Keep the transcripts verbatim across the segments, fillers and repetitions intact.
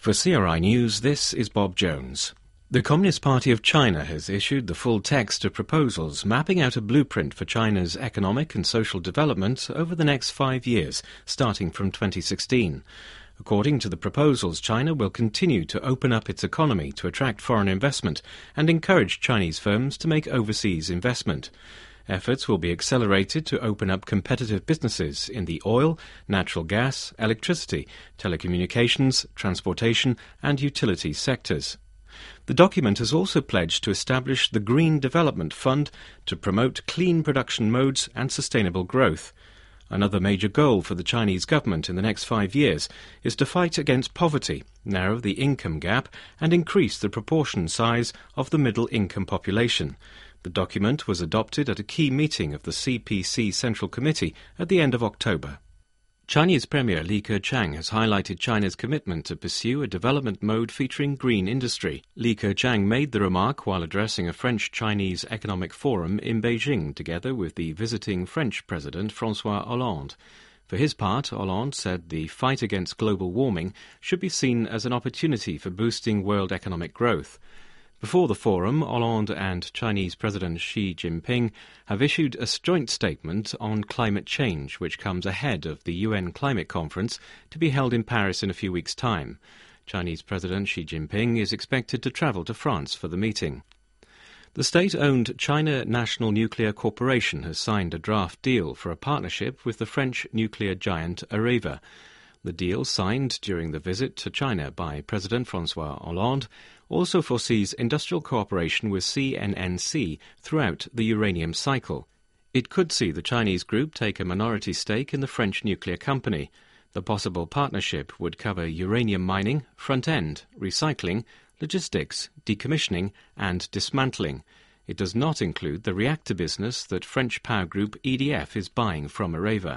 For C R I News, this is Bob Jones. The Communist Party of China has issued the full text of proposals mapping out a blueprint for China's economic and social development over the next five years, starting from twenty sixteen. According to the proposals, China will continue to open up its economy to attract foreign investment and encourage Chinese firms to make overseas investment. Efforts will be accelerated to open up competitive businesses in the oil, natural gas, electricity, telecommunications, transportation and utility sectors. The document has also pledged to establish the Green Development Fund to promote clean production modes and sustainable growth. Another major goal for the Chinese government in the next five years is to fight against poverty, narrow the income gap and increase the proportion size of the middle-income population. The document was adopted at a key meeting of the C P C Central Committee at the end of October. Chinese Premier Li Keqiang has highlighted China's commitment to pursue a development mode featuring green industry. Li Keqiang made the remark while addressing a French-Chinese economic forum in Beijing together with the visiting French President François Hollande. For his part, Hollande said the fight against global warming should be seen as an opportunity for boosting world economic growth. Before the forum, Hollande and Chinese President Xi Jinping have issued a joint statement on climate change, which comes ahead of the U N climate conference to be held in Paris in a few weeks' time. Chinese President Xi Jinping is expected to travel to France for the meeting. The state-owned China National Nuclear Corporation has signed a draft deal for a partnership with the French nuclear giant Areva. The deal, signed during the visit to China by President François Hollande, also foresees industrial cooperation with C N N C throughout the uranium cycle. It could see the Chinese group take a minority stake in the French nuclear company. The possible partnership would cover uranium mining, front-end, recycling, logistics, decommissioning and dismantling. It does not include the reactor business that French power group E D F is buying from Areva.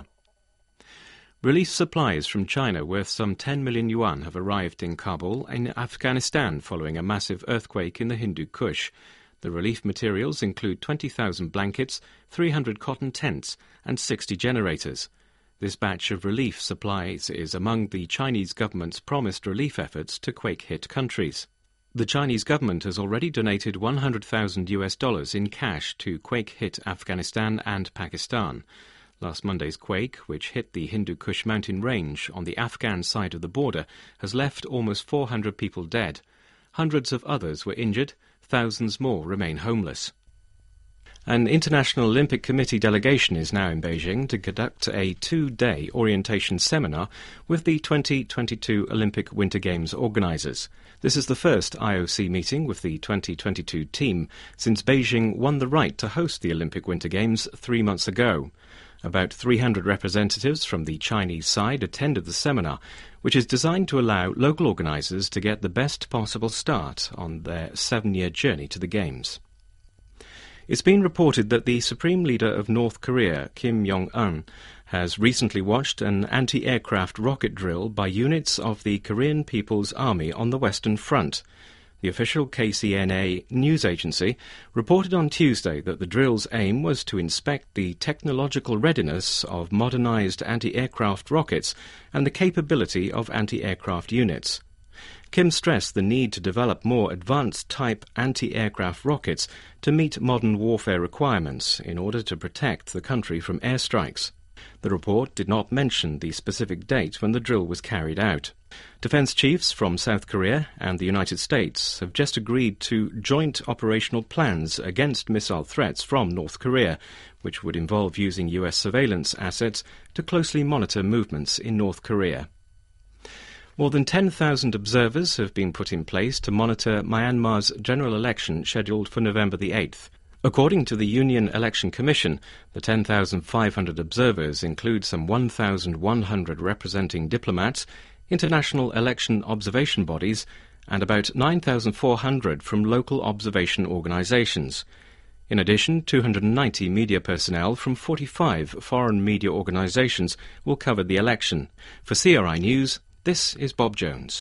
Relief supplies from China worth some ten million yuan have arrived in Kabul in Afghanistan following a massive earthquake in the Hindu Kush. The relief materials include twenty thousand blankets, three hundred cotton tents and sixty generators. This batch of relief supplies is among the Chinese government's promised relief efforts to quake-hit countries. The Chinese government has already donated one hundred thousand US dollars in cash to quake-hit Afghanistan and Pakistan. Last Monday's quake, which hit the Hindu Kush mountain range on the Afghan side of the border, has left almost four hundred people dead. Hundreds of others were injured, thousands more remain homeless. An International Olympic Committee delegation is now in Beijing to conduct a two-day orientation seminar with the twenty twenty-two Olympic Winter Games organisers. This is the first I O C meeting with the twenty twenty-two team since Beijing won the right to host the Olympic Winter Games three months ago. About three hundred representatives from the Chinese side attended the seminar, which is designed to allow local organisers to get the best possible start on their seven-year journey to the Games. It's been reported that the Supreme Leader of North Korea, Kim Jong-un, has recently watched an anti-aircraft rocket drill by units of the Korean People's Army on the Western Front. The official K C N A news agency reported on Tuesday that the drill's aim was to inspect the technological readiness of modernized anti-aircraft rockets and the capability of anti-aircraft units. Kim stressed the need to develop more advanced type anti-aircraft rockets to meet modern warfare requirements in order to protect the country from airstrikes. The report did not mention the specific date when the drill was carried out. Defense chiefs from South Korea and the United States have just agreed to joint operational plans against missile threats from North Korea, which would involve using U S surveillance assets to closely monitor movements in North Korea. More than ten thousand observers have been put in place to monitor Myanmar's general election scheduled for November the eighth. According to the Union Election Commission, the ten thousand five hundred observers include some one thousand one hundred representing diplomats, international election observation bodies, and about nine thousand four hundred from local observation organisations. In addition, two hundred ninety media personnel from forty-five foreign media organisations will cover the election. For C R I News, this is Bob Jones.